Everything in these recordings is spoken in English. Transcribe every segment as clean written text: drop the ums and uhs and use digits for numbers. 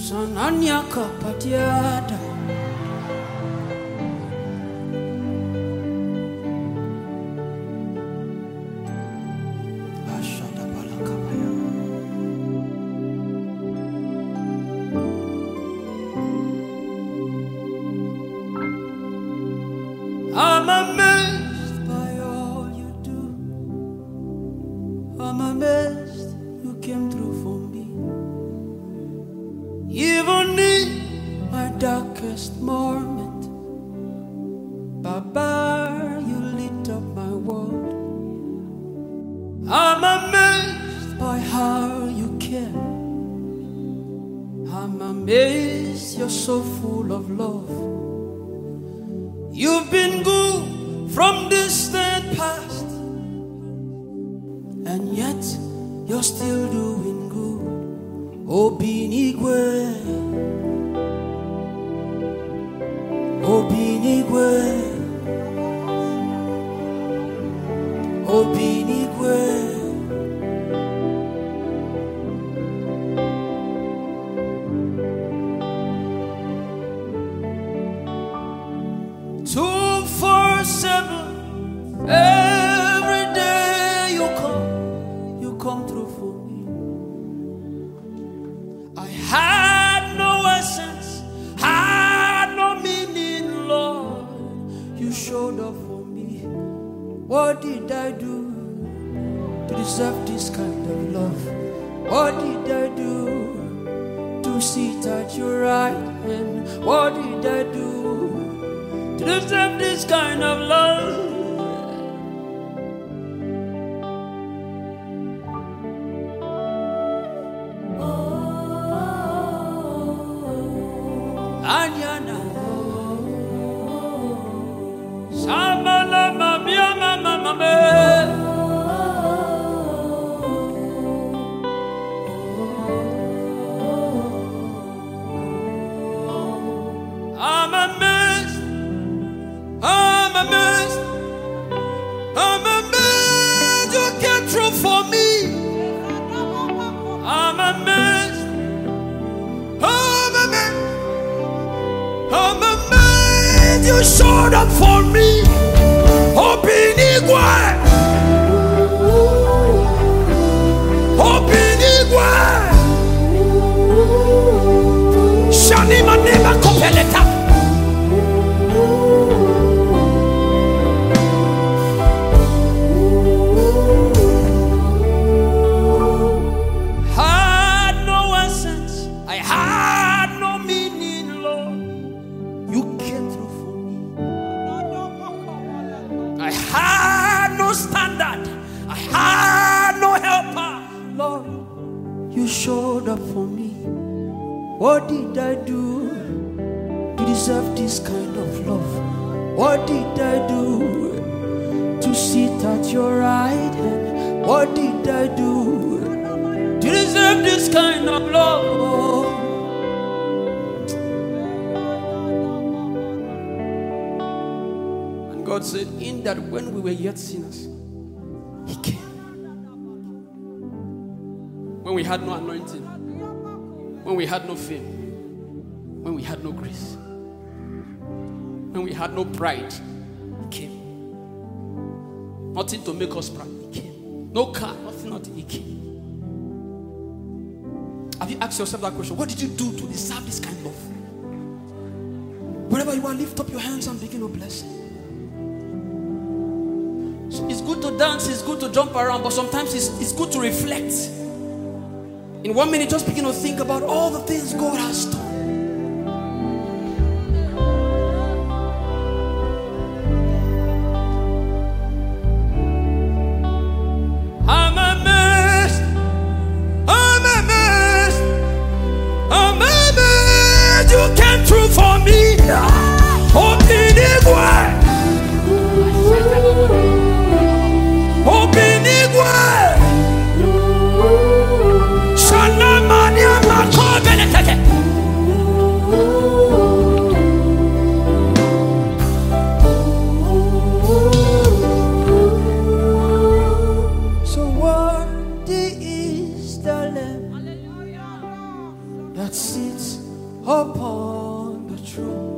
Sananya kapatiada. I'm amazed by all you do. I'm amazed you came through for me. Even in my darkest moment, Baba, you lit up my world. I'm amazed by how you care. I'm amazed you're so full of love. You've been good from distant past, and yet you're still doing good. Obinigwe, Obinigwe, Obinigwe. Every day you come through for me. I had no essence, had no meaning, Lord. You showed up for me. What did I do to deserve this kind of love? What did I do to sit at your right hand? What did I do to deserve this kind of love? Anyana Samala Mamia Mama I'm amazed, I'm amazed, I'm amazed you came through for me. I'm amazed, I'm amazed, I'm amazed you showed up for me. Obinigwe, Obinigwe, Shani Manema Kopeleta. Had no essence, I had no meaning, Lord. You came through for me. I had no standard, I had no helper, Lord. You showed up for me. What did I do to deserve this kind of love? What did I do to sit at your right hand? What did I do to deserve this kind of love? And God said, in that when we were yet sinners, He came. When we had no anointing, when we had no fame, when we had no grace, when we had no pride, He came. Nothing to make us proud, He came. No car, nothing, He came. Have you asked yourself that question? What did you do to deserve this kind of love? Wherever you are, lift up your hands and begin to bless Him. So it's good to dance, it's good to jump around, but sometimes it's good to reflect. In 1 minute, just begin to think about all the things God has done. I'm amazed, I'm amazed, I'm amazed you came through for me. Obinigwe, Obinigwe. So worthy is the Lamb that sits upon the throne.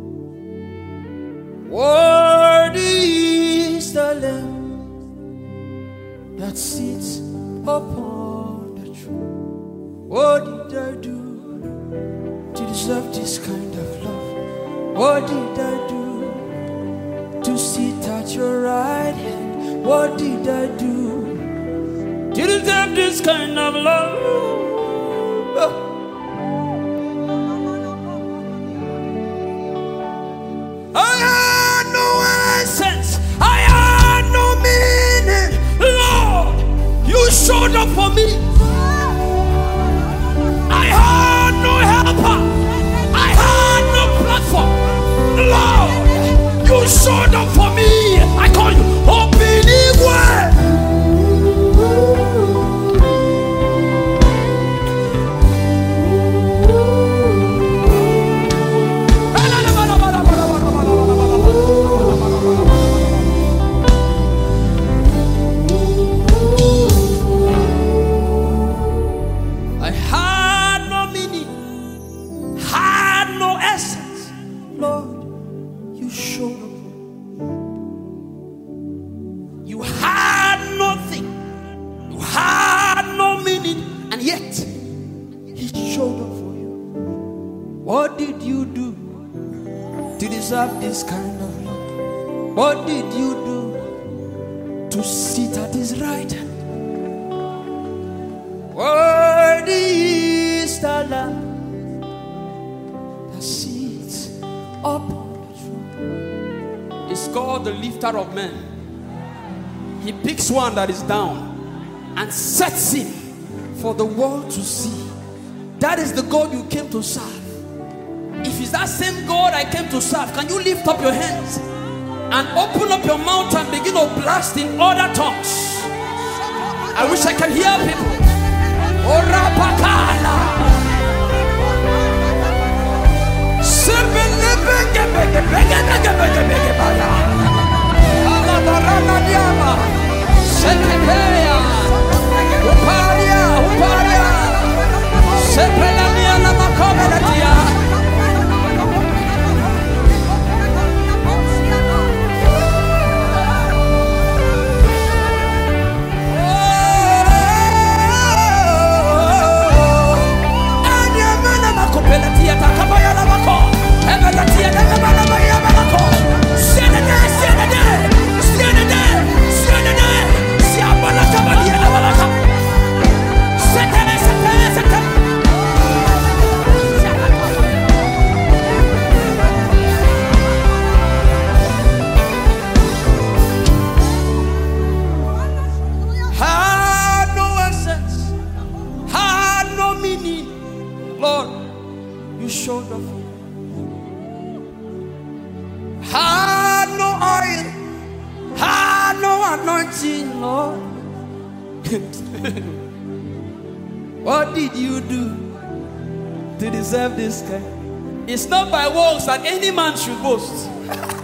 Worthy is the Lamb that sits upon the throne. What did I do to deserve this kind of love? What did I do to sit at your right hand? What did I do to deserve this kind of love? I had no essence, I had no meaning. Lord, you showed up for me. I had no helper, I had no platform. Lord, you showed up for me. I call you Obinigwe. I had no meaning, had no essence. Lord, you showed up. You had nothing, you had no meaning, and yet He showed up for you. What did you do to deserve this kind of love? What did you do to sit at His right hand? Worthy is the Lamb that sits upon the throne. It's called the lifter of men. He picks one that is down and sets him for the world to see. That is the God you came to serve. If it's that same God I came to serve, can you lift up your hands and open up your mouth and begin to blast in other tongues? I wish I can hear people. Lord, you showed up. Had no oil, had no anointing, Lord. What did you do to deserve this kind? It's not by works that any man should boast.